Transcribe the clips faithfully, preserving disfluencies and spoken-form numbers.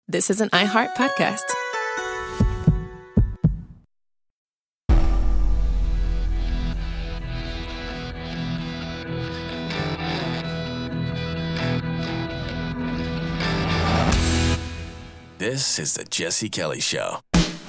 This is an iHeart podcast. This is the Jesse Kelly Show.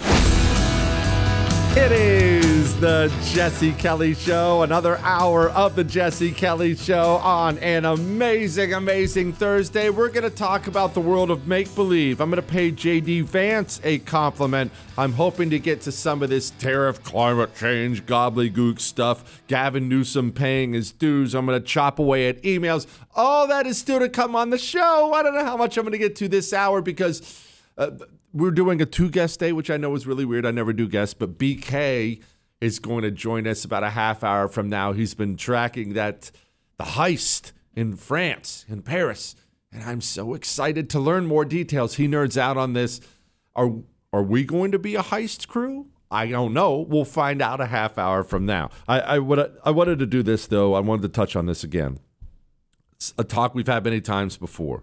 It is the Jesse Kelly Show, another hour of the Jesse Kelly Show on an amazing, amazing Thursday. We're going to talk about the world of make-believe. I'm going to pay J D Vance a compliment. I'm hoping to get to some of this tariff, climate change, gobbledygook stuff. Gavin Newsom paying his dues. I'm going to chop away at emails. All that is still to come on the show. I don't know how much I'm going to get to this hour because Uh, we're doing a two-guest day, which I know is really weird. I never do guests, but B K is going to join us about a half hour from now. He's been tracking that the heist in France, in Paris, and I'm so excited to learn more details. He nerds out on this. Are are we going to be a heist crew? I don't know. We'll find out a half hour from now. I I, would, I wanted to do this, though. I wanted to touch on this again. It's a talk we've had many times before,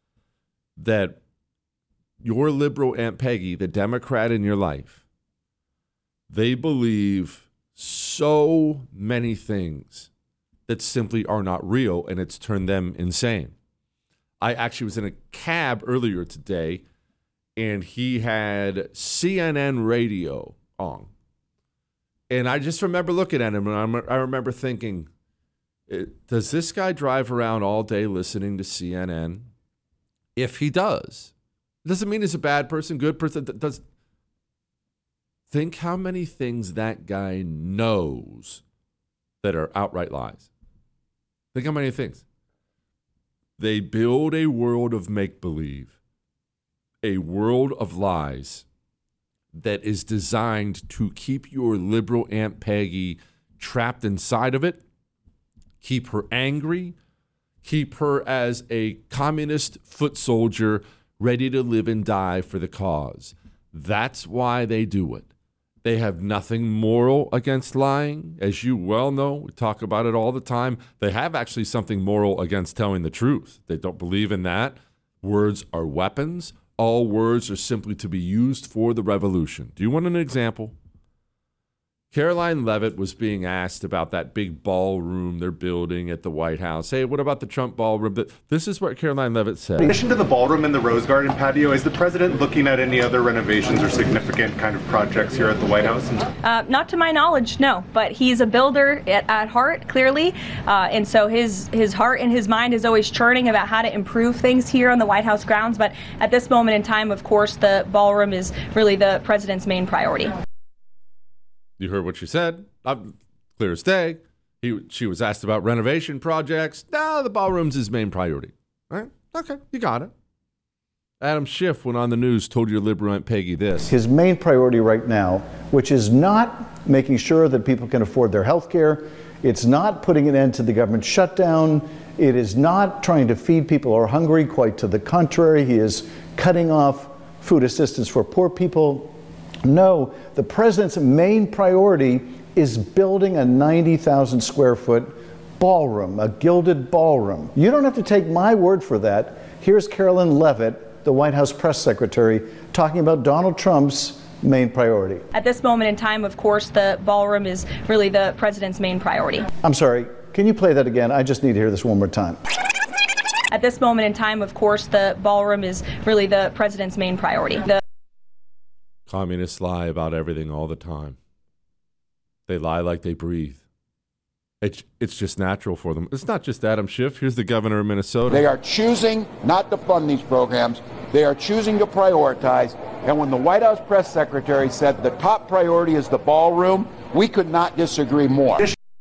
that your liberal Aunt Peggy, the Democrat in your life, they believe so many things that simply are not real, and it's turned them insane. I actually was in a cab earlier today, and he had C N N radio on. And I just remember looking at him, and I remember thinking, does this guy drive around all day listening to C N N? If he does, doesn't mean he's a bad person, good person. Does think how many things that guy knows that are outright lies. Think how many things. They build a world of make-believe, a world of lies that is designed to keep your liberal Aunt Peggy trapped inside of it, keep her angry, keep her as a communist foot soldier ready to live and die for the cause. That's why they do it. They have nothing moral against lying. As you well know, we talk about it all the time. They have actually something moral against telling the truth. They don't believe in that. Words are weapons. All words are simply to be used for the revolution. Do you want an example? Caroline Leavitt was being asked about that big ballroom they're building at the White House. Hey, what about the Trump ballroom? This is what Caroline Leavitt said. In addition to the ballroom and the Rose Garden patio, is the president looking at any other renovations or significant kind of projects here at the White House? Uh, not to my knowledge, no. But he's a builder at, at heart, clearly. Uh, and so his, his heart and his mind is always churning about how to improve things here on the White House grounds. But at this moment in time, of course, the ballroom is really the president's main priority. You heard what she said. I'm clear as day. He, she was asked about renovation projects. No, the ballroom's his main priority. All right? Okay, you got it. Adam Schiff went on the news, told your liberal Aunt Peggy this. His main priority right now, which is not making sure that people can afford their health care. It's not putting an end to the government shutdown. It is not trying to feed people who are hungry. Quite to the contrary, he is cutting off food assistance for poor people. No, the president's main priority is building a ninety thousand square foot ballroom, a gilded ballroom. You don't have to take my word for that. Here's Caroline Leavitt, the White House press secretary, talking about Donald Trump's main priority. At this moment in time, of course, the ballroom is really the president's main priority. I'm sorry, can you play that again? I just need to hear this one more time. At this moment in time, of course, the ballroom is really the president's main priority. The Communists lie about everything all the time. They lie like they breathe. It's, it's just natural for them. It's not just Adam Schiff. Here's the governor of Minnesota. They are choosing not to fund these programs. They are choosing to prioritize. And when the White House press secretary said the top priority is the ballroom, we could not disagree more.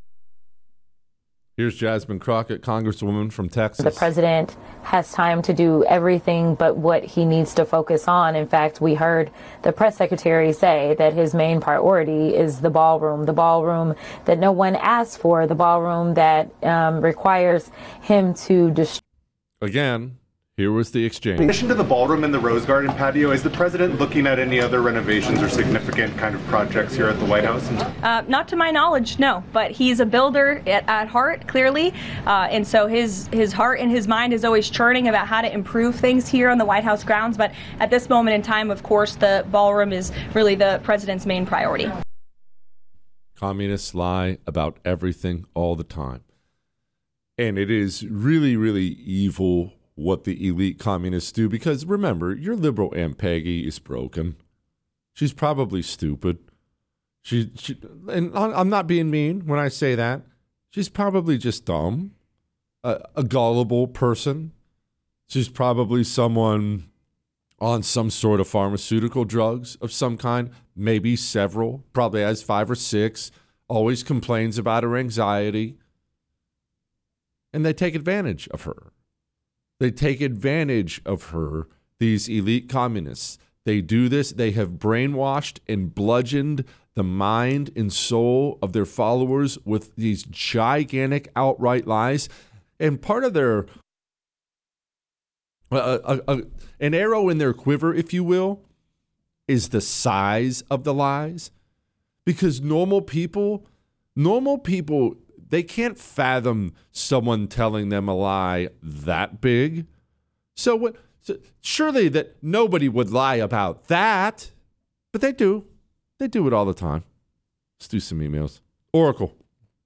Here's Jasmine Crockett, Congresswoman from Texas. The president has time to do everything but what he needs to focus on. In fact, we heard the press secretary say that his main priority is the ballroom, the ballroom that no one asked for, the ballroom that um, requires him to destroy. Again, Here was the exchange. In addition to the ballroom and the Rose Garden patio, is the president looking at any other renovations or significant kind of projects here at the White House? Uh, not to my knowledge, no. But he's a builder at, at heart, clearly, uh, and so his his heart and his mind is always churning about how to improve things here on the White House grounds. But at this moment in time, of course, the ballroom is really the president's main priority. Communists lie about everything all the time, and it is really, really evil what the elite communists do, because remember, your liberal Aunt Peggy is broken. She's probably stupid. She, she and I'm not being mean when I say that. She's probably just dumb, a, a gullible person. She's probably someone on some sort of pharmaceutical drugs of some kind, maybe several, probably has five or six, always complains about her anxiety, and they take advantage of her. They take advantage of her, these elite communists. They do this. They have brainwashed and bludgeoned the mind and soul of their followers with these gigantic outright lies. And part of their, uh, uh, uh, an arrow in their quiver, if you will, is the size of the lies. Because normal people, normal people, they can't fathom someone telling them a lie that big. So, what, so surely that nobody would lie about that, but they do. They do it all the time. Let's do some emails. Oracle.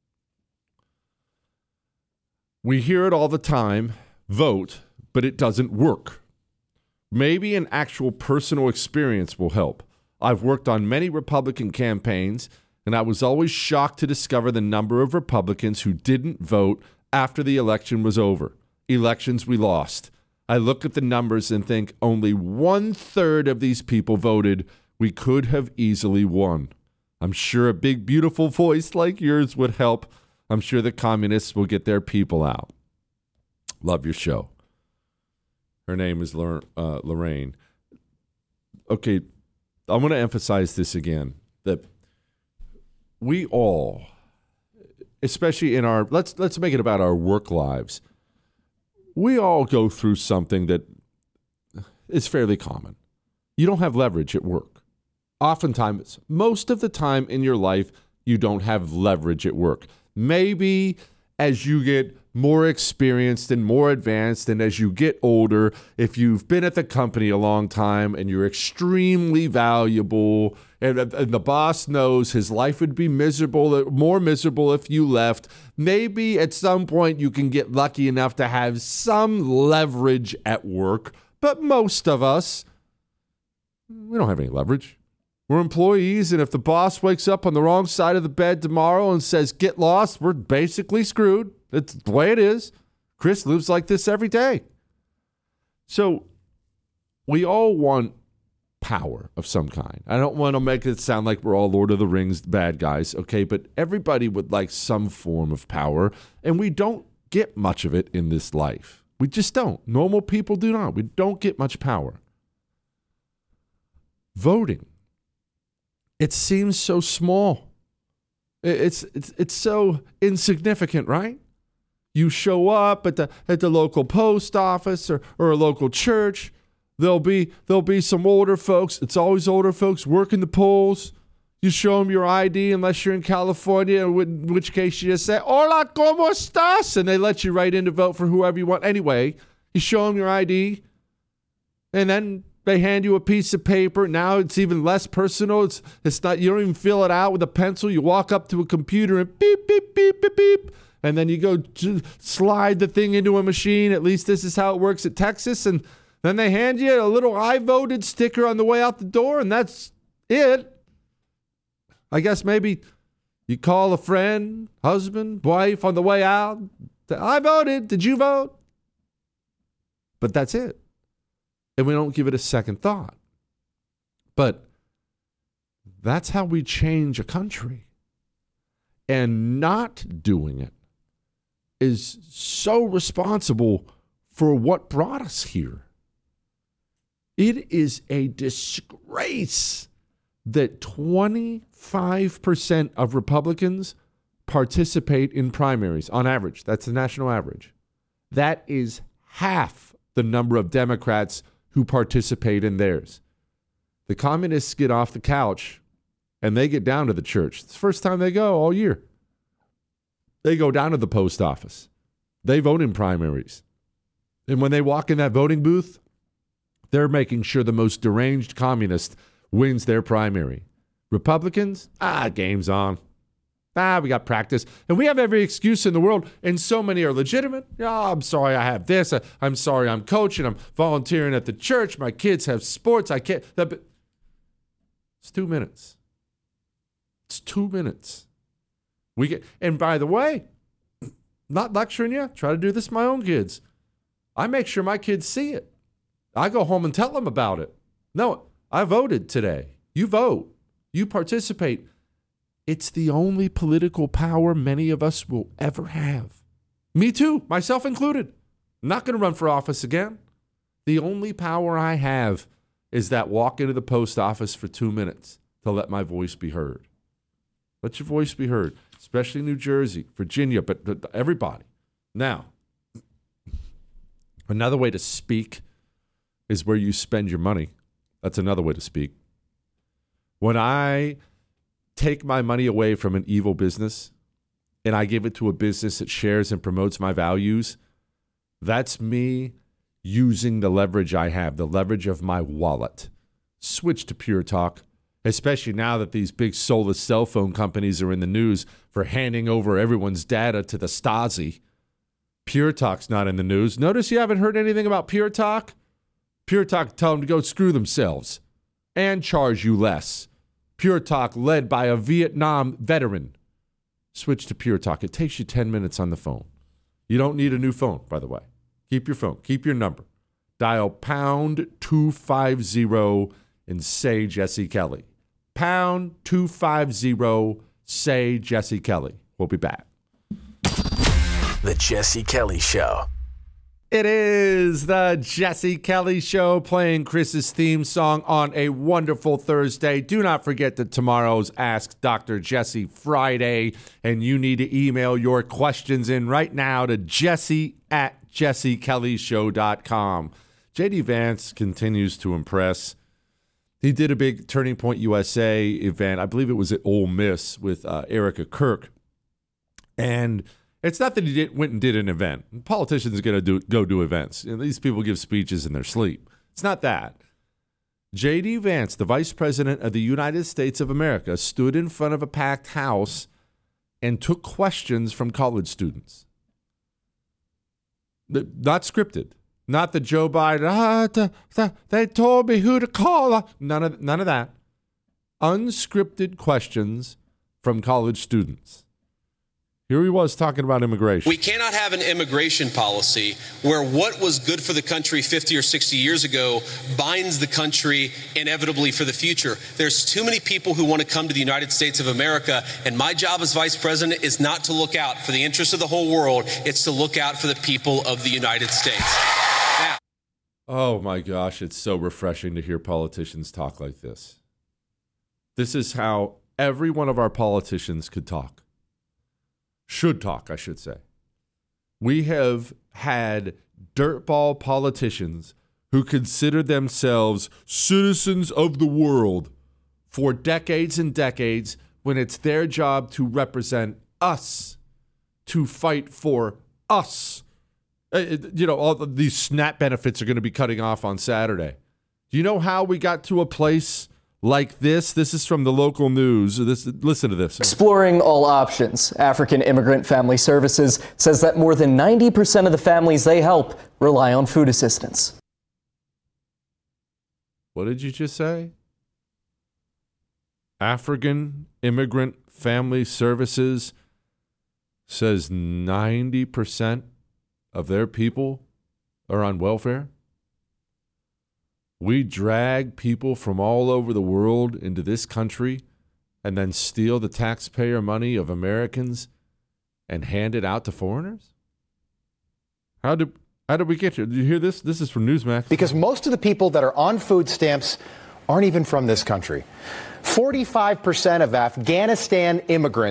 We hear it all the time. Vote, but it doesn't work. Maybe an actual personal experience will help. I've worked on many Republican campaigns, and I was always shocked to discover the number of Republicans who didn't vote after the election was over. Elections we lost. I look at the numbers and think only one third of these people voted. We could have easily won. I'm sure a big, beautiful voice like yours would help. I'm sure the communists will get their people out. Love your show. Her name is uh, Lorraine. Okay, I want to emphasize this again, that we all, especially in our, let's let's make it about our work lives. We all go through something that is fairly common. You don't have leverage at work. Oftentimes, most of the time in your life, you don't have leverage at work. Maybe as you get more experienced and more advanced, and as you get older, if you've been at the company a long time and you're extremely valuable, and, and the boss knows his life would be miserable, more miserable if you left, maybe at some point you can get lucky enough to have some leverage at work. But most of us, we don't have any leverage. We're employees, and if the boss wakes up on the wrong side of the bed tomorrow and says, get lost, we're basically screwed. That's the way it is. Chris lives like this every day. So we all want power of some kind. I don't want to make it sound like we're all Lord of the Rings bad guys, okay? But everybody would like some form of power, and we don't get much of it in this life. We just don't. Normal people do not. We don't get much power. Voting. It seems so small. It's it's it's so insignificant, right? You show up at the at the local post office or, or a local church. There'll be there'll be some older folks. It's always older folks working the polls. You show them your I D unless you're in California, in which case you just say, "Hola, ¿cómo estás?" and they let you right in to vote for whoever you want. Anyway, you show them your I D, and then they hand you a piece of paper. Now it's even less personal. It's it's not. You don't even fill it out with a pencil. You walk up to a computer and beep beep beep beep beep, and then you go to slide the thing into a machine. At least this is how it works at Texas. And then they hand you a little "I voted" sticker on the way out the door, and that's it. I guess maybe you call a friend, husband, wife on the way out. I voted. Did you vote? But that's it. And we don't give it a second thought. But that's how we change a country. And not doing it is so responsible for what brought us here. It is a disgrace that twenty-five percent of Republicans participate in primaries on average. That's the national average. That is half the number of Democrats who participate in theirs. The communists get off the couch and they get down to the church. It's the first time they go all year. They go down to the post office. They vote in primaries. And when they walk in that voting booth, they're making sure the most deranged communist wins their primary. Republicans, ah, game's on. Ah, we got practice. And we have every excuse in the world, and so many are legitimate. Oh, I'm sorry I have this. I'm sorry I'm coaching. I'm volunteering at the church. My kids have sports. I can't. It's two minutes. It's two minutes. We get, and by the way, not lecturing you. Try to do this with my own kids. I make sure my kids see it. I go home and tell them about it. No, I voted today. You vote. You participate. It's the only political power many of us will ever have. Me too, myself included. I'm not going to run for office again. The only power I have is that walk into the post office for two minutes to let my voice be heard. Let your voice be heard, especially New Jersey, Virginia, but, but everybody. Now, another way to speak is where you spend your money. That's another way to speak. When I take my money away from an evil business and I give it to a business that shares and promotes my values, that's me using the leverage I have, the leverage of my wallet. Switch to Pure Talk, especially now that these big soulless cell phone companies are in the news for handing over everyone's data to the Stasi. Pure Talk's not in the news. Notice you haven't heard anything about Pure Talk? Pure Talk tell them to go screw themselves and charge you less. Pure Talk led by a Vietnam veteran. Switch to Pure Talk. It takes you ten minutes on the phone. You don't need a new phone, by the way. Keep your phone. Keep your number. Dial pound two fifty and say Jesse Kelly. Pound two fifty, say Jesse Kelly. We'll be back. The Jesse Kelly Show. It is the Jesse Kelly Show, playing Chris's theme song on a wonderful Thursday. Do not forget that tomorrow's Ask Doctor Jesse Friday, and you need to email your questions in right now to jesse at jesse kelly show dot com. J D Vance continues to impress. He did a big Turning Point U S A event. I believe it was at Ole Miss with uh, Erica Kirk. And it's not that he did, went and did an event. Politicians are going to do go do events. You know, these people give speeches in their sleep. It's not that. J D Vance, the Vice President of the United States of America, stood in front of a packed house and took questions from college students. Not scripted. Not the Joe Biden, ah, the, the, they told me who to call. None of, none of that. Unscripted questions from college students. Here he was talking about immigration. We cannot have an immigration policy where what was good for the country fifty or sixty years ago binds the country inevitably for the future. There's too many people who want to come to the United States of America, and my job as vice president is not to look out for the interests of the whole world. It's to look out for the people of the United States. Now, oh my gosh, it's so refreshing to hear politicians talk like this. This is how every one of our politicians could talk. Should talk, I should say. We have had dirtball politicians who consider themselves citizens of the world for decades and decades, when it's their job to represent us, to fight for us. You know, all these SNAP benefits are going to be cutting off on Saturday. Do you know how we got to a place like this? This is from the local news. This, listen to this. Exploring all options, African Immigrant Family Services says that more than ninety percent of the families they help rely on food assistance. What did you just say? African Immigrant Family Services says ninety percent of their people are on welfare? We drag people from all over the world into this country and then steal the taxpayer money of Americans and hand it out to foreigners? How did how did we get here? Did you hear this? This is from Newsmax. Because most of the people that are on food stamps aren't even from this country. forty-five percent of Afghanistan immigrants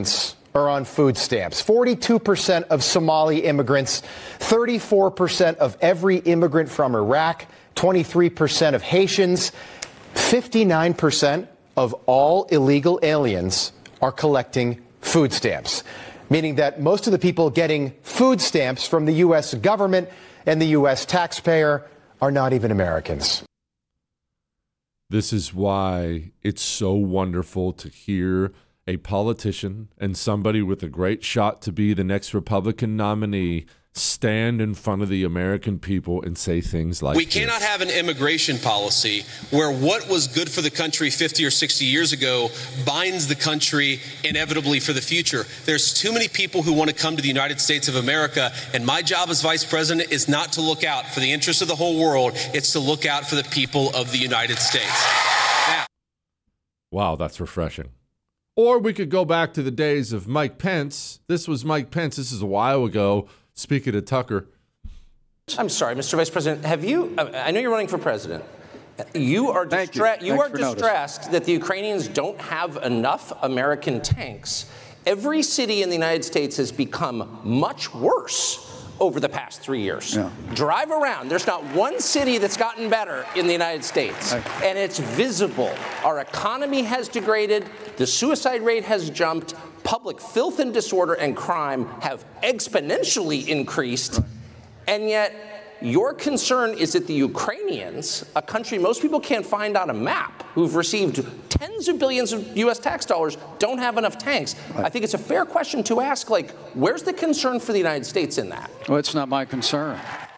are on food stamps. forty-two percent of Somali immigrants, thirty-four percent of every immigrant from Iraq, twenty-three percent of Haitians, fifty-nine percent of all illegal aliens are collecting food stamps, meaning that most of the people getting food stamps from the U S government and the U S taxpayer are not even Americans. This is why it's so wonderful to hear a politician and somebody with a great shot to be the next Republican nominee stand in front of the American people and say things like we this. cannot have an immigration policy where what was good for the country fifty or sixty years ago binds the country inevitably for the future. There's too many people who want to come to the United States of America, and my job as vice president is not to look out for the interests of the whole world. It's to look out for the people of the United States. Now, wow, that's refreshing. Or we could go back to the days of Mike Pence. This was Mike Pence. This is a while ago. Speaking of Tucker. I'm sorry, Mister Vice President, have you, I know you're running for president. You are, distra- you. You are distressed notice. that the Ukrainians don't have enough American tanks. Every city in the United States has become much worse over the past three years. Yeah. Drive around. There's not one city that's gotten better in the United States. Right. And it's visible. Our economy has degraded. The suicide rate has jumped. Public filth and disorder and crime have exponentially increased. Right. And yet your concern is that the Ukrainians, a country most people can't find on a map, who've received tens of billions of U S tax dollars, don't have enough tanks. Right. I think it's a fair question to ask, like, where's the concern for the United States in that? Well, it's not my concern.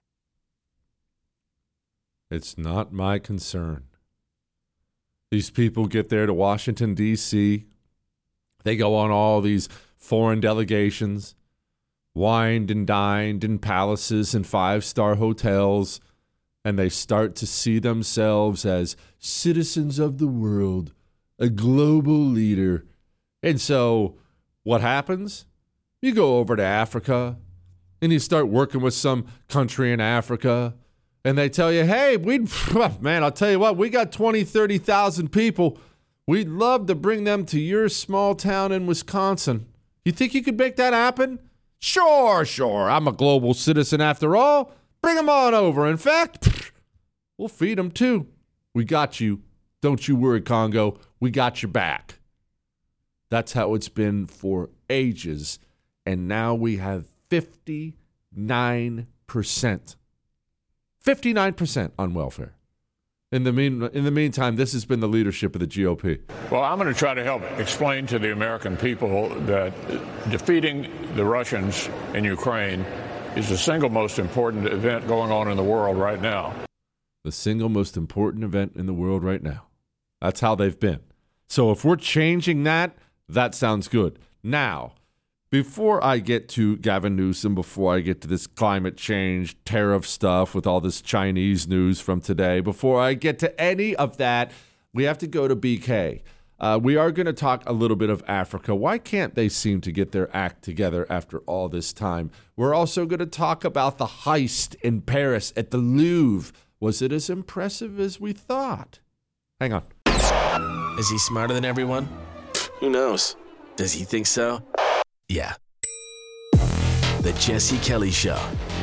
It's not my concern. These people get there to Washington, D C They go on all these foreign delegations, wined and dined in palaces and five-star hotels, and they start to see themselves as citizens of the world, a global leader. And so what happens? You go over to Africa, and you start working with some country in Africa, and they tell you, hey, we'd, man, I'll tell you what, we got twenty, thirty thousand people. We'd love to bring them to your small town in Wisconsin. You think you could make that happen? Sure, sure. I'm a global citizen after all. Bring them on over. In fact, we'll feed them too. We got you. Don't you worry, Congo. We got your back. That's how it's been for ages. And now we have fifty-nine percent. fifty-nine percent on welfare. In the mean, in the meantime, this has been the leadership of the G O P. Well, I'm going to try to help explain to the American people that defeating the Russians in Ukraine is the single most important event going on in the world right now. The single most important event in the world right now. That's how they've been. So if we're changing that, that sounds good. Now, before I get to Gavin Newsom, before I get to this climate change tariff stuff with all this Chinese news from today, before I get to any of that, we have to go to B K. Uh, we are going to talk a little bit of Africa. Why can't they seem to get their act together after all this time? We're also going to talk about the heist in Paris at the Louvre. Was it as impressive as we thought? Hang on. Is he smarter than everyone? Who knows? Does he think so? Yeah. The Jesse Kelly Show.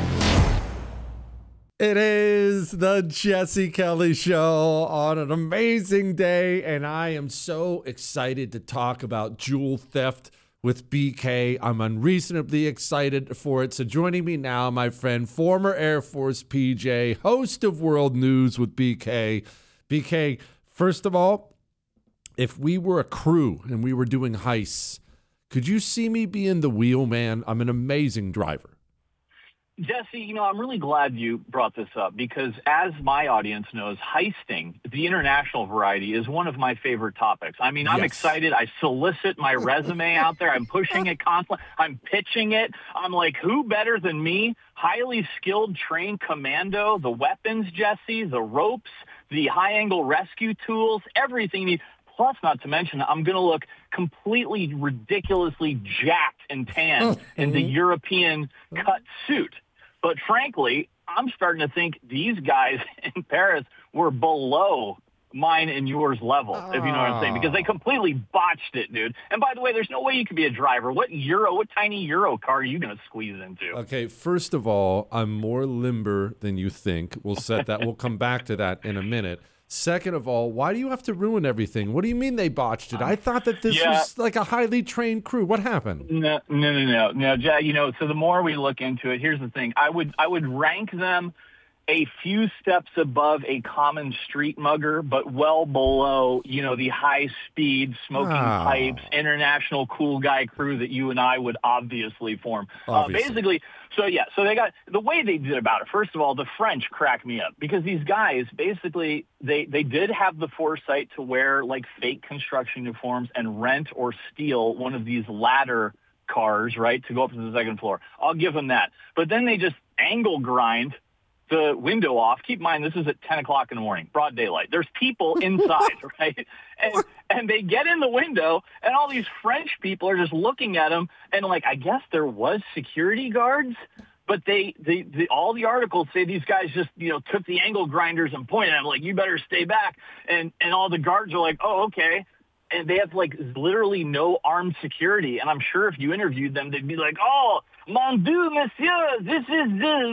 It is the Jesse Kelly Show on an amazing day, and I am so excited to talk about jewel theft with B K. I'm unreasonably excited for it. So joining me now, my friend, former Air Force P J, host of World News with B K. B K, first of all, if we were a crew and we were doing heists, could you see me being the wheel man? I'm an amazing driver. Jesse, you know, I'm really glad you brought this up because as my audience knows, heisting, the international variety, is one of my favorite topics. I mean, I'm yes. excited. I solicit my resume out there. I'm pushing it constantly. I'm pitching it. I'm like, who better than me? Highly skilled, trained commando, the weapons, Jesse, the ropes, the high-angle rescue tools, everything you need. Plus, not to mention, I'm going to look completely ridiculously jacked and tan in the European cut suit. But frankly, I'm starting to think these guys in Paris were below mine and yours level, if you know what I'm saying, because they completely botched it, dude. And by the way, there's no way you could be a driver. What Euro, what tiny Euro car are you going to squeeze into? Okay, first of all, I'm more limber than you think. We'll set that. We'll come back to that in a minute. Second of all, why do you have to ruin everything? What do you mean they botched it? I thought that this Yeah. was like a highly trained crew. What happened? No, no, no, no, no, Jack. You know, so the more we look into it, here's the thing. I would, I would rank them a few steps above a common street mugger, but well below, you know, the high-speed smoking Oh. pipes, international cool guy crew that you and I would obviously form. Obviously. Uh, basically, so yeah, so they got the way they did about it. First of all, the French cracked me up because these guys basically they they did have the foresight to wear like fake construction uniforms and rent or steal one of these ladder cars, right, to go up to the second floor. I'll give them that. But then they just angle grind the window off. Keep in mind, this is at ten o'clock in the morning, broad daylight. There's people inside, right? And and they get in the window, and all these French people are just looking at them, and like, I guess there was security guards, but they, they, they all the articles say these guys just, you know, took the angle grinders and pointed at them like, you better stay back. And and all the guards are like, oh, okay. And they have like literally no armed security. And I'm sure if you interviewed them, they'd be like, oh, mon Dieu, monsieur, this is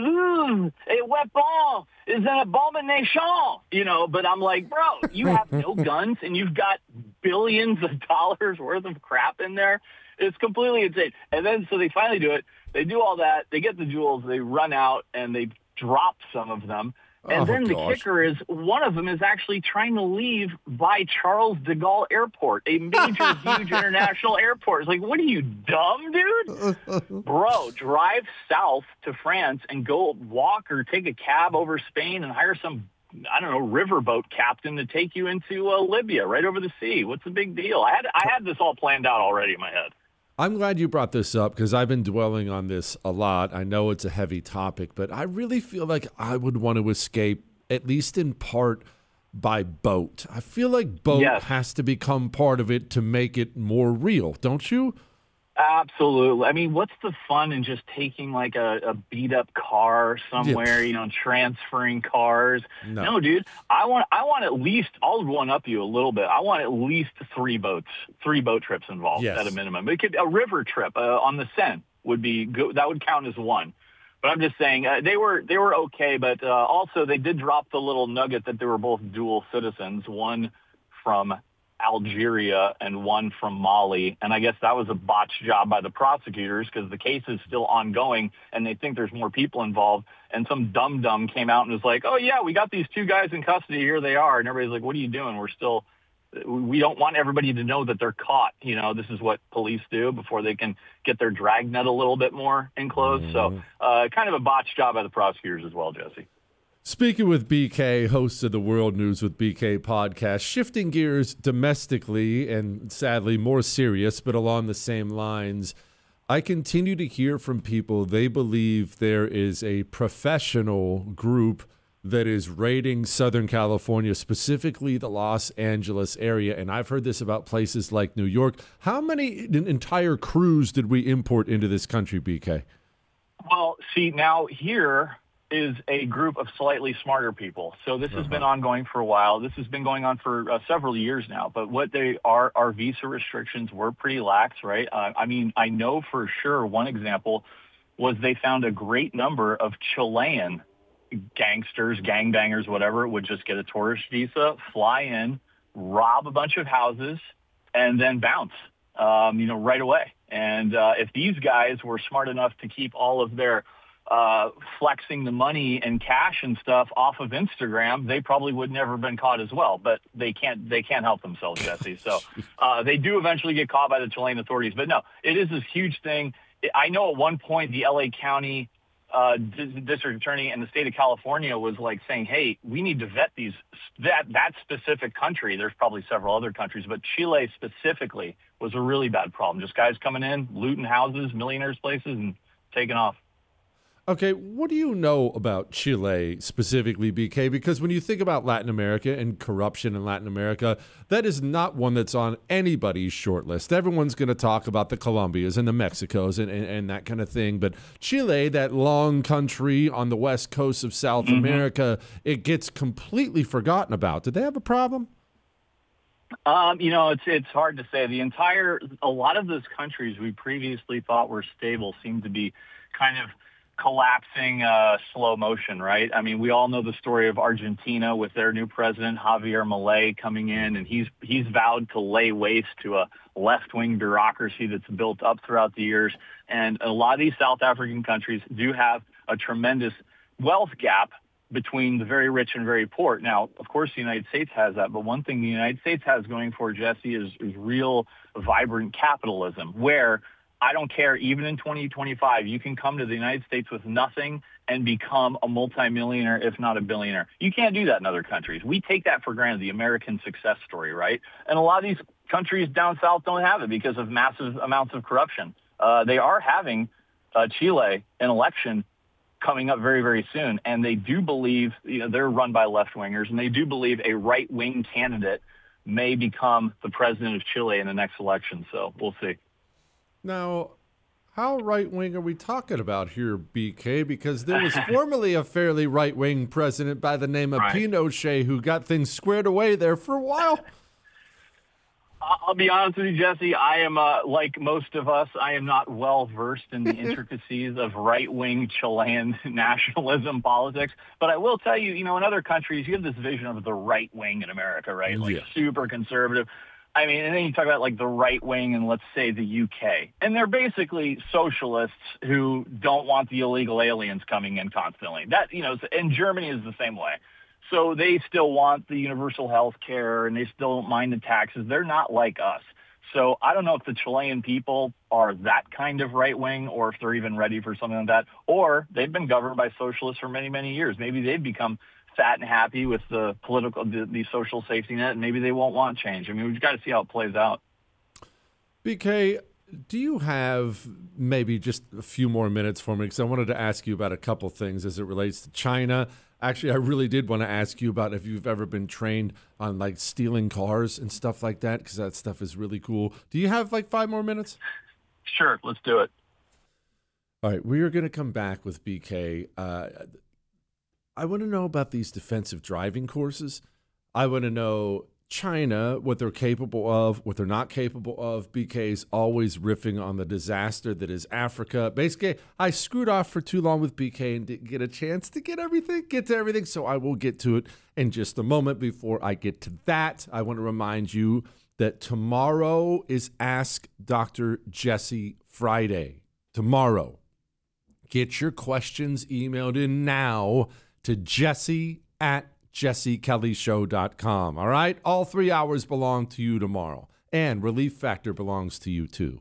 the a weapon, is an abomination, you know. But I'm like, bro, you have no guns and you've got billions of dollars worth of crap in there. It's completely insane. And then so they finally do it. They do all that. They get the jewels. They run out and they drop some of them. And Oh, then the gosh. kicker is one of them is actually trying to leave by Charles de Gaulle Airport, a major, huge international airport. It's like, what are you, dumb, dude? Bro, drive south to France and go walk or take a cab over Spain and hire some, I don't know, riverboat captain to take you into uh, Libya, right over the sea. What's the big deal? I had I had this all planned out already in my head. I'm glad you brought this up because I've been dwelling on this a lot. I know it's a heavy topic, but I really feel like I would want to escape, at least in part, by boat. I feel like boat Yes. has to become part of it to make it more real, don't you? Absolutely. I mean, what's the fun in just taking like a, a beat up car somewhere, you know, and transferring cars? No. No, dude. I want I want at least, I'll one up you a little bit. I want at least three boats, three boat trips involved Yes. at a minimum. It could a river trip uh, on the Seine would be good. That would count as one. But I'm just saying uh, they were they were okay, but uh, also they did drop the little nugget that they were both dual citizens, one from Algeria and one from Mali. And I guess that was a botched job by the prosecutors because the case is still ongoing and they think there's more people involved. And some dum-dum came out and was like, oh, yeah, we got these two guys in custody. Here they are. And everybody's like, what are you doing? We're still we don't want everybody to know that they're caught. You know, this is what police do before they can get their dragnet a little bit more enclosed. Mm-hmm. So uh, kind of a botched job by the prosecutors as well, Jesse. Speaking with B K, host of the World News with B K podcast, shifting gears domestically and sadly more serious, but along the same lines, I continue to hear from people they believe there is a professional group that is raiding Southern California, specifically the Los Angeles area. And I've heard this about places like New York. How many entire crews did we import into this country, B K? Well, see, now here is a group of slightly smarter people. So this has uh-huh. been ongoing for a while. This has been going on for uh, several years now. But what they are, our visa restrictions were pretty lax, right? Uh, I mean, I know for sure one example was they found a great number of Chilean gangsters, gangbangers, whatever, would just get a tourist visa, fly in, rob a bunch of houses, and then bounce, um, you know, right away. And uh, if these guys were smart enough to keep all of their uh, flexing the money and cash and stuff off of Instagram, they probably would never have been caught as well. But they can't they can't help themselves, Jesse. So uh, they do eventually get caught by the Chilean authorities. But no, it is this huge thing. I know at one point the L A County uh, district attorney in the state of California was like saying, hey, we need to vet these that that specific country. There's probably several other countries, but Chile specifically was a really bad problem. Just guys coming in, looting houses, millionaires' places, and taking off. Okay, what do you know about Chile specifically, B K? Because when you think about Latin America and corruption in Latin America, that is not one that's on anybody's short list. Everyone's going to talk about the Colombias and the Mexicos and, and, and that kind of thing. But Chile, that long country on the west coast of South mm-hmm. America, it gets completely forgotten about. Did they have a problem? Um, you know, it's it's hard to say. The entire, a lot of those countries we previously thought were stable seem to be kind of collapsing uh, slow motion, right? I mean, we all know the story of Argentina with their new president, Javier Milei, coming in, and he's he's vowed to lay waste to a left-wing bureaucracy that's built up throughout the years. And a lot of these South African countries do have a tremendous wealth gap between the very rich and very poor. Now, of course, the United States has that, but one thing the United States has going for Jesse is, is real vibrant capitalism, where I don't care, even in twenty twenty-five, you can come to the United States with nothing and become a multimillionaire, if not a billionaire. You can't do that in other countries. We take that for granted, the American success story, right? And a lot of these countries down south don't have it because of massive amounts of corruption. Uh, they are having uh, Chile an election coming up very, very soon. And they do believe, you know, they're run by left-wingers, and they do believe a right-wing candidate may become the president of Chile in the next election. So we'll see. Now, how right-wing are we talking about here, B K? Because there was formerly a fairly right-wing president by the name of right. Pinochet who got things squared away there for a while. I'll be honest with you, Jesse. I am, uh, like most of us, I am not well-versed in the intricacies of right-wing Chilean nationalism politics. But I will tell you, you know, in other countries, you have this vision of the right wing in America, right? Like yeah. super conservative. I mean, and then you talk about like the right wing in, let's say, the U K. And they're basically socialists who don't want the illegal aliens coming in constantly. That, you know, and Germany is the same way. So they still want the universal health care, and they still don't mind the taxes. They're not like us. So I don't know if the Chilean people are that kind of right wing, or if they're even ready for something like that. Or they've been governed by socialists for many, many years. Maybe they've become fat and happy with the political, the, the social safety net, and maybe they won't want change. I mean, we've got to see how it plays out. B K, do you have maybe just a few more minutes for me? Because I wanted to ask you about a couple things as it relates to China. Actually, I really did want to ask you about if you've ever been trained on like stealing cars and stuff like that, because that stuff is really cool. Do you have like five more minutes? Sure, let's do it. All right, we are going to come back with B K. Uh, I want to know about these defensive driving courses. I want to know China, what they're capable of, what they're not capable of. B K's always riffing on the disaster that is Africa. Basically, I screwed off for too long with B K and didn't get a chance to get everything, get to everything. So I will get to it in just a moment. Before I get to that, I want to remind you that tomorrow is Ask Doctor Jesse Friday. Tomorrow. Get your questions emailed in now to Jesse at jesse kelly show dot com. All right? All three hours belong to you tomorrow. And Relief Factor belongs to you too.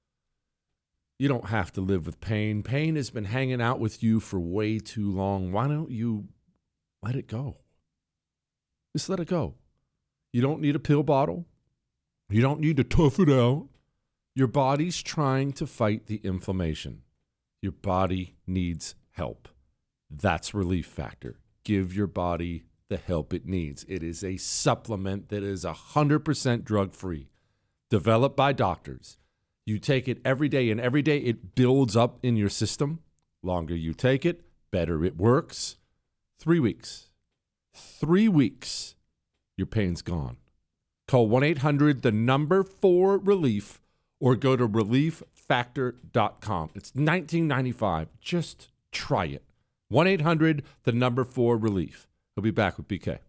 You don't have to live with pain. Pain has been hanging out with you for way too long. Why don't you let it go? Just let it go. You don't need a pill bottle. You don't need to tough it out. Your body's trying to fight the inflammation. Your body needs help. That's Relief Factor. Give your body the help it needs. It is a supplement that is one hundred percent drug-free, developed by doctors. You take it every day, and every day it builds up in your system. Longer you take it, better it works. Three weeks. Three weeks, your pain's gone. Call one eight hundred, the number four relief, or go to relief factor dot com. It's nineteen ninety-five. Just try it. one eight hundred, the number four relief. He'll be back with B K.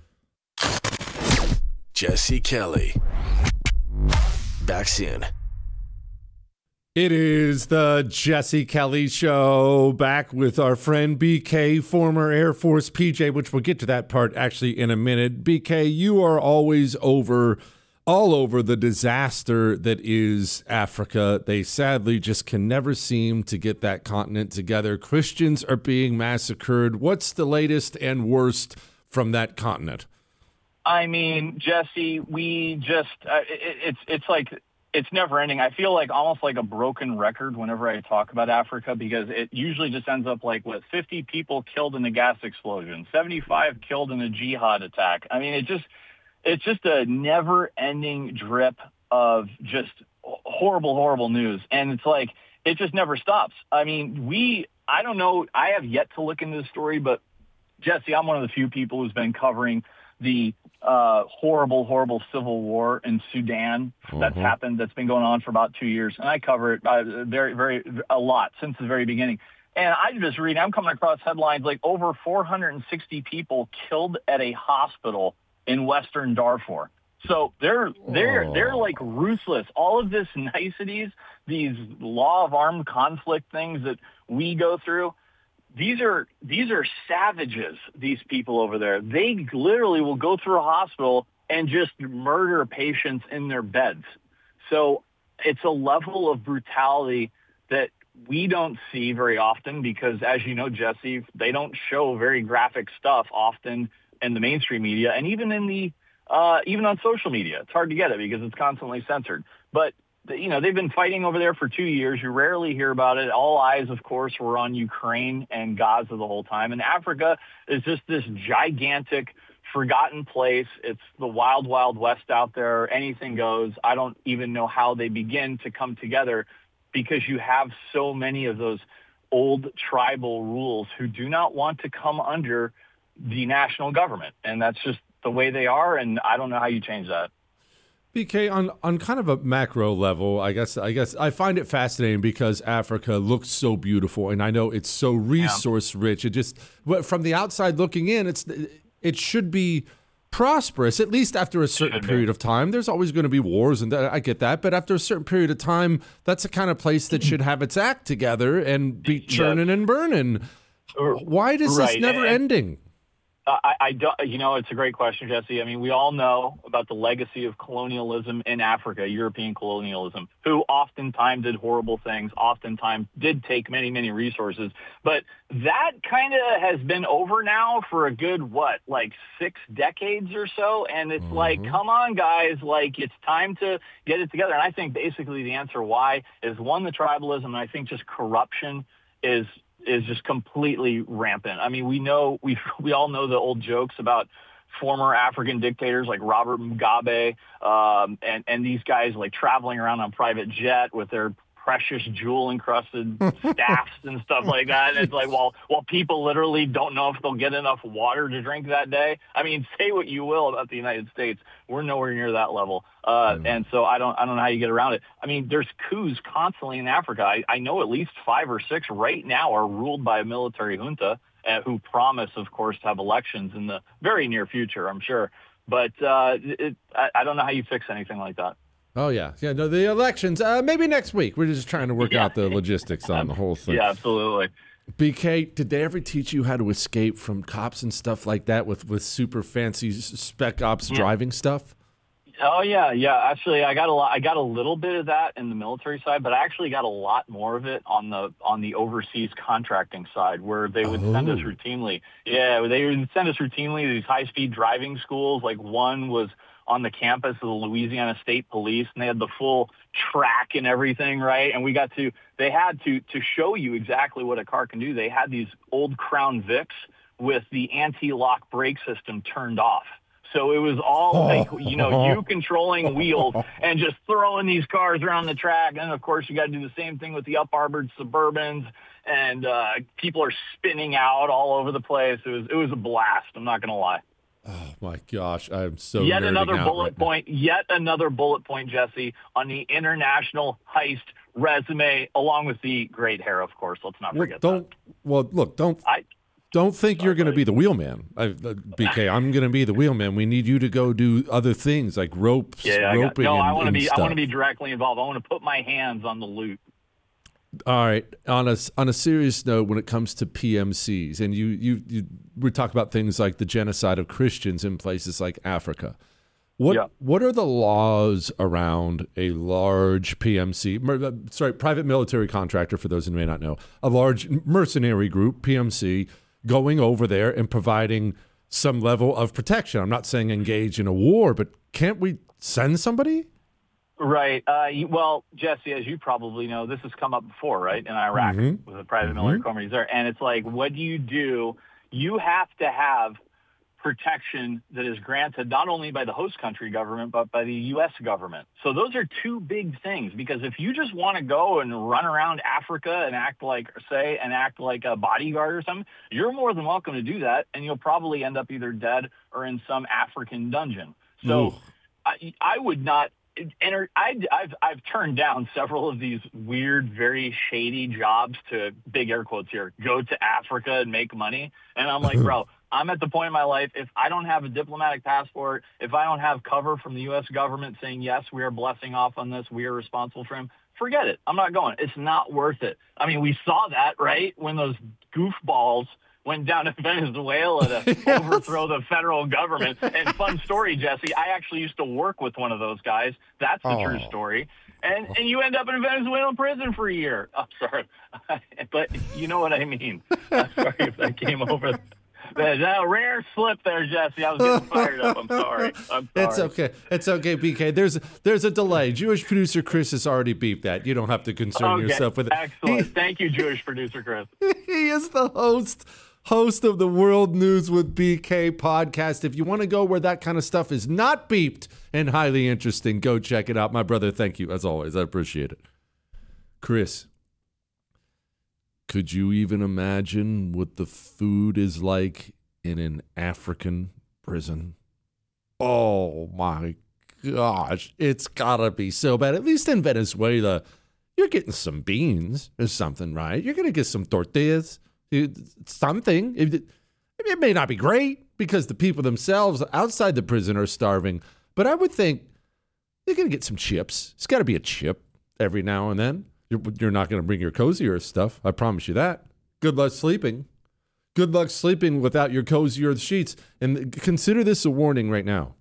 Jesse Kelly. Back soon. It is the Jesse Kelly Show, back with our friend B K, former Air Force P J, which we'll get to that part actually in a minute. B K, you are always over, all over the disaster that is Africa. They sadly just can never seem to get that continent together. Christians are being massacred. What's the latest and worst from that continent? I mean, Jesse, we just, uh, it, it's, it's like, it's never ending. I feel like almost like a broken record whenever I talk about Africa, because it usually just ends up like, what, fifty people killed in a gas explosion, seventy-five killed in a jihad attack. I mean, it just, it's just a never ending drip of just horrible, horrible news. And it's like, it just never stops. I mean, we, I don't know, I have yet to look into the story, but Jesse, I'm one of the few people who's been covering the uh, horrible, horrible civil war in Sudan that's mm-hmm. happened, that's been going on for about two years. And I cover it uh, very, very, a lot since the very beginning. And I just read, I'm coming across headlines like over four hundred sixty people killed at a hospital in Western Darfur. So they're, they're, they're like ruthless. All of this niceties, these law of armed conflict things that we go through, These are these are savages, these people over there. They literally will go through a hospital and just murder patients in their beds. So it's a level of brutality that we don't see very often because, as you know, Jesse, they don't show very graphic stuff often in the mainstream media and even in the uh, even on social media. It's hard to get it because it's constantly censored. But you know, they've been fighting over there for two years. You rarely hear about it. All eyes, of course, were on Ukraine and Gaza the whole time. And Africa is just this gigantic, forgotten place. It's the wild, wild west out there. Anything goes. I don't even know how they begin to come together because you have so many of those old tribal rules who do not want to come under the national government. And that's just the way they are. And I don't know how you change that. B K, on, on kind of a macro level, I guess I guess I find it fascinating because Africa looks so beautiful, and I know it's so resource rich. It just, from the outside looking in, it's it should be prosperous, at least after a certain period of time. There's always going to be wars, and I get that, but after a certain period of time, that's the kind of place that should have its act together and be churning and burning. Why does right. this never and, ending? Uh, I, I don't, you know, it's a great question, Jesse. I mean, we all know about the legacy of colonialism in Africa, European colonialism, who oftentimes did horrible things, oftentimes did take many, many resources. But that kind of has been over now for a good, what, like six decades or so. And it's mm-hmm. like, come on, guys, like it's time to get it together. And I think basically the answer why is, one, the tribalism, and I think just corruption is is just completely rampant. I mean, we know, we we all know the old jokes about former African dictators like Robert Mugabe um, and, and these guys like traveling around on private jet with their precious jewel-encrusted staffs and stuff like that. And it's like, well, well, people literally don't know if they'll get enough water to drink that day. I mean, say what you will about the United States, we're nowhere near that level. Uh, mm. And so I don't, I don't know how you get around it. I mean, there's coups constantly in Africa. I, I know at least five or six right now are ruled by a military junta uh, who promise, of course, to have elections in the very near future, I'm sure. But uh, it, I, I don't know how you fix anything like that. Oh, yeah. Yeah, no, the elections, uh, maybe next week. We're just trying to work yeah. out the logistics on the whole thing. Yeah, absolutely. B K, did they ever teach you how to escape from cops and stuff like that with, with super fancy spec ops yeah. driving stuff? Oh, yeah, yeah. Actually, I got a lot, I got a little bit of that in the military side, but I actually got a lot more of it on the on the overseas contracting side, where they would oh. send us routinely. Yeah, they would send us routinely to these high-speed driving schools. Like one was on the campus of the Louisiana State Police, and they had the full track and everything, right? And we got to, they had to, to show you exactly what a car can do. They had these old Crown Vics with the anti-lock brake system turned off. So it was all like, you know, you controlling wheels and just throwing these cars around the track. And of course, you got to do the same thing with the up-armored Suburbans, and uh, people are spinning out all over the place. It was, it was a blast. I'm not going to lie. Oh my gosh, I'm so yet another out bullet right point. Now. Yet another bullet point, Jesse, on the international heist resume, along with the great hair, of course. Let's not well, forget don't, that. Well, look, don't I, don't think sorry, you're going to buddy. be the wheelman, I, uh, B K. I'm going to be the wheelman. We need you to go do other things like ropes, yeah, roping. I got, no, and, I want to be. stuff. I want to be directly involved. I want to put my hands on the loot. All right. On a on a serious note, when it comes to P M Cs, and you you you we talk about things like the genocide of Christians in places like Africa. What yeah. what are the laws around a large P M C? Sorry, private military contractor. For those who may not know, a large mercenary group, P M C, going over there and providing some level of protection. I'm not saying engage in a war, but can't we send somebody? Right. Uh, you, well, Jesse, as you probably know, this has come up before, right, in Iraq Mm-hmm. with the private Mm-hmm. military companies there. And it's like, what do you do? You have to have protection that is granted not only by the host country government, but by the U S government. So those are two big things, because if you just want to go and run around Africa and act like, say, and act like a bodyguard or something, you're more than welcome to do that, and you'll probably end up either dead or in some African dungeon. So I, I would not enter. I, I've, I've turned down several of these weird, very shady jobs to, big air quotes here, go to Africa and make money. And I'm like, bro, I'm at the point in my life, if I don't have a diplomatic passport, if I don't have cover from the U S government saying, yes, we are blessing off on this, we are responsible for him, forget it. I'm not going. It's not worth it. I mean, we saw that, right, when those goofballs went down to Venezuela to yes. overthrow the federal government. And fun story, Jesse, I actually used to work with one of those guys. That's the oh. true story. And and you end up in a Venezuelan prison for a year. I'm sorry. But you know what I mean. I'm sorry if that came over. There's a rare slip there, Jesse. I was getting fired up. I'm sorry. I'm sorry. It's okay. It's okay, B K. There's there's a delay. Jewish producer Chris has already beeped that. You don't have to concern okay. yourself with it. Excellent. He, Thank you, Jewish producer Chris. He is the host host of the World News with B K podcast. If you want to go where that kind of stuff is not beeped and highly interesting, go check it out. My brother, thank you as always. I appreciate it. Chris, could you even imagine what the food is like in an African prison? Oh my gosh, it's gotta be so bad. At least in Venezuela, you're getting some beans or something, right? You're gonna get some tortillas, something. It, it may not be great because the people themselves outside the prison are starving, but I would think you're gonna get some chips. It's gotta be a chip every now and then. You're not going to bring your Cozy Earth stuff. I promise you that. Good luck sleeping. Good luck sleeping without your Cozy Earth sheets. And consider this a warning right now.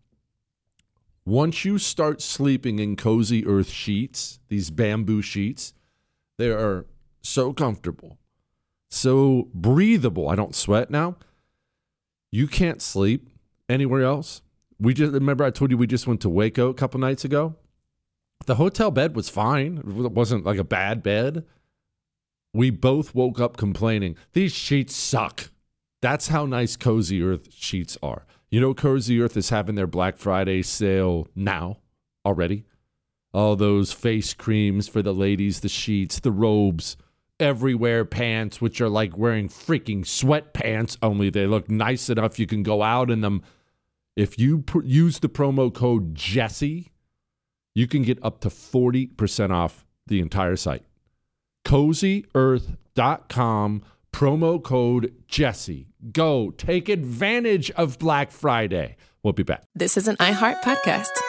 Once you start sleeping in Cozy Earth sheets, these bamboo sheets, they are so comfortable, so breathable. I don't sweat now. You can't sleep anywhere else. We just remember I told you we just went to Waco a couple nights ago. The hotel bed was fine. It wasn't like a bad bed. We both woke up complaining, these sheets suck. That's how nice Cozy Earth sheets are. You know, Cozy Earth is having their Black Friday sale now already. All those face creams for the ladies, the sheets, the robes, everywhere pants, which are like wearing freaking sweatpants, only they look nice enough you can go out in them. If you pr- use the promo code Jesse, you can get up to forty percent off the entire site. cozy earth dot com, promo code Jesse. Go take advantage of Black Friday. We'll be back. This is an iHeart podcast.